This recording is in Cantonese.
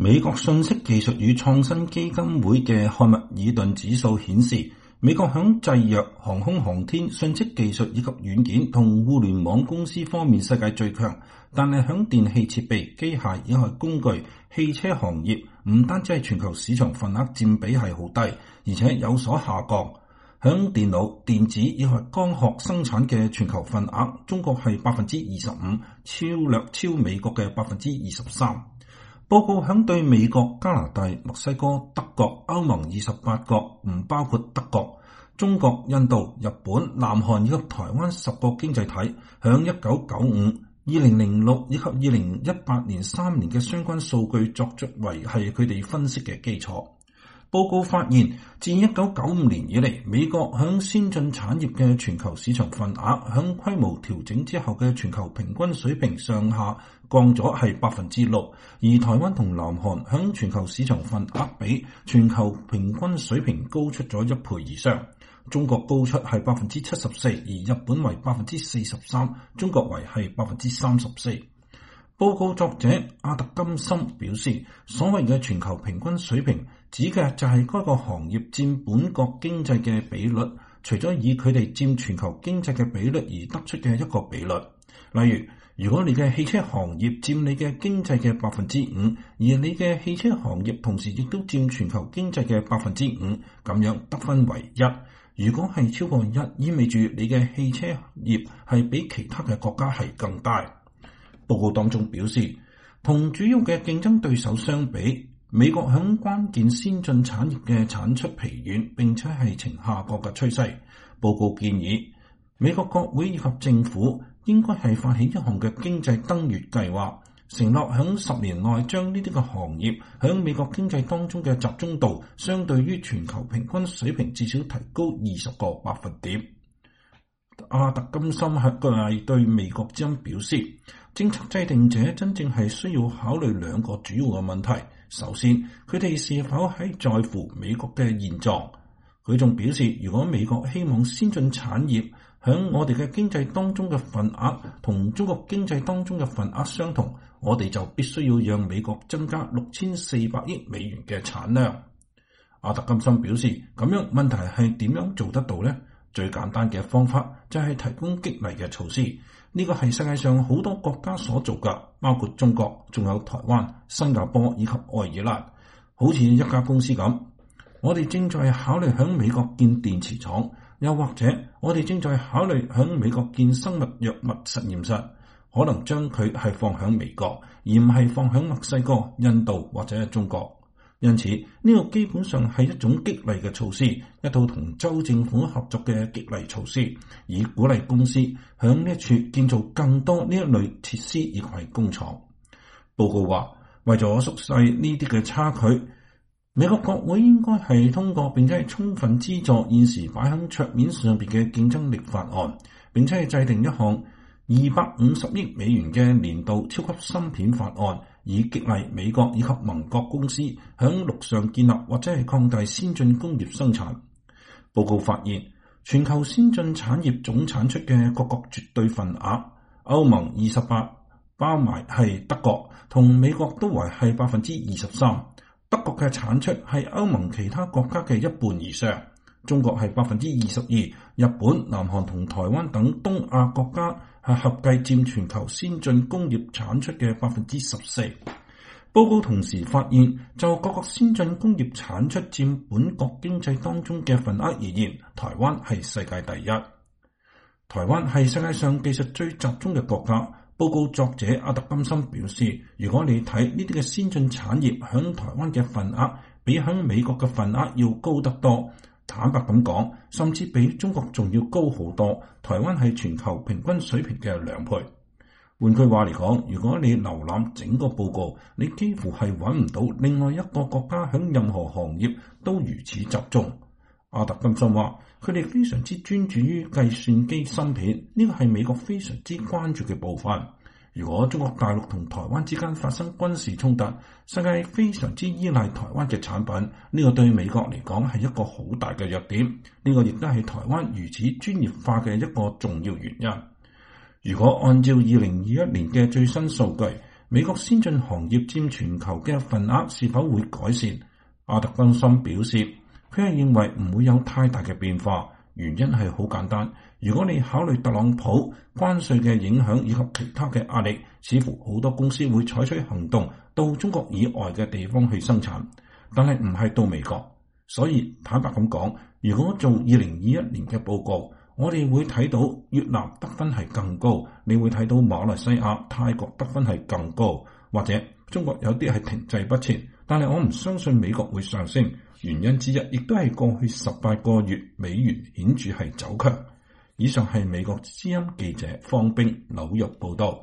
美國信息技術與創新基金會嘅漢密爾頓指數顯示，美國響製藥、航空航天、信息技術以及軟件同互聯網公司方面世界最強，但係響電氣設備、機械以及工具、汽車行業唔單止係全球市場份額佔比係好低，而且有所下降。響電腦、電子以及光學生產嘅全球份額，中國係25%，超美國嘅23%。報告響對美國、加拿大、墨西哥、德國、歐盟28國唔包括德國、中國、印度、日本、南韓以及台灣10個經濟體響1995、2006以及2018年3年嘅相關數據作出為係佢哋分析嘅基礎。報告發現，自1995年以嚟，美國響先進產業嘅全球市場份額響規模調整之後嘅全球平均水平上下降咗係6%，而台灣同南韓響全球市場份額比全球平均水平高出咗1倍以上。中國高出係74%，而日本為43%，中國為係34%。報告作者阿特金森表示，所謂嘅全球平均水平指嘅就係該個行業佔本國經濟嘅比率，除咗以佢哋佔全球經濟嘅比率而得出嘅一個比率。例如，如果你嘅汽車行業佔你嘅經濟嘅5%，而你嘅汽車行業同時亦都佔全球經濟嘅5%，咁樣得分為1。如果係超過1，意味住你嘅汽車業係比其他嘅國家係更大。報告當中表示，同主要嘅競爭對手相比，美國響關鍵先進產業嘅產出疲軟，並且係呈下降嘅趨勢。報告建議，美國國會以及政府應該係發起一項嘅經濟登月計劃，承諾響10年內將呢啲嘅行業響美國經濟當中嘅集中度，相對於全球平均水平至少提高20個百分點。阿特金森係對美國之音表示，政策制定者真正係需要考慮2個主要嘅問題。首先，佢哋是否係在乎美國嘅現狀。佢仲表示，如果美國希望先進產業響我哋嘅經濟當中嘅份額同中國經濟當中嘅份額相同，我哋就必須要讓美國增加6400億美元嘅產量。阿特金森表示，咁樣問題係點樣做得到呢？最簡單嘅方法就係提供激勵嘅措施，呢個係世界上好多國家所做嘅，包括中國，仲有台灣、新加坡以及愛爾蘭。好似一家公司咁，我哋正在考慮響美國建電池廠，又或者我哋正在考慮響美國建生物藥物實驗室，可能將佢係放響美國，而唔係放響墨西哥、印度或者係中國。因此，呢個基本上係一種激勵嘅措施，一套同州政府合作嘅激勵措施，以鼓勵公司響呢一處建造更多呢一類設施以及係工廠。報告話，為咗縮細呢啲嘅差距，美國國會應該係通過並且係充分資助現時擺喺桌面上邊嘅競爭力法案，並且係制定一項250億美元嘅年度超級芯片法案，以激勵美國以及盟國公司響陸上建立或者係擴大先進工業生產。報告發現，全球先進產業總產出嘅各國絕對份額，歐盟28%，包埋係德國同美國都為係23%。德國嘅產出係歐盟其他國家嘅1半以上。中國係22%，日本、南韓同台灣等東亞國家係合計佔全球先進工業產出嘅14%。報告同時發現，就各國先進工業產出佔本國經濟當中嘅份額而言，台灣係世界第一。台灣係世界上技術最集中嘅國家。報告作者阿特金森表示，如果你睇呢啲嘅先進產業響台灣嘅份額，比響美國嘅份額要高得多。坦白咁講，甚至比中國仲要高好多。台灣係全球平均水平嘅2倍。換句話嚟講，如果你瀏覽整個報告，你幾乎係揾唔到另外一個國家響任何行業都如此集中。阿特金森話，佢哋非常之專注於計算機芯片，呢個係美國非常之關注嘅部分。如果中國大陸同台灣之間發生軍事衝突，世界非常之依賴台灣嘅產品，呢個對美國嚟講係一個好大嘅弱點。呢個亦都係台灣如此專業化嘅一個重要原因。如果按照2021年嘅最新數據， 美國先進行業佔全球嘅份額是否會改善？阿特金森表示，佢係認為唔會有太大嘅變化，原因係好簡單。如果你考慮特朗普關稅嘅影響以及其他嘅壓力，似乎好多公司會採取行動到中國以外嘅地方去生產，但係唔係到美國。所以坦白咁講，如果做2021年嘅報告，我哋會睇到越南得分係更高，你會睇到馬來西亞、泰國得分係更高，或者中國有啲係停滯不前，但係我唔相信美國會上升。原因之一亦都係過去18個月美元顯著係走強。以上係美國之音記者方冰紐約報道。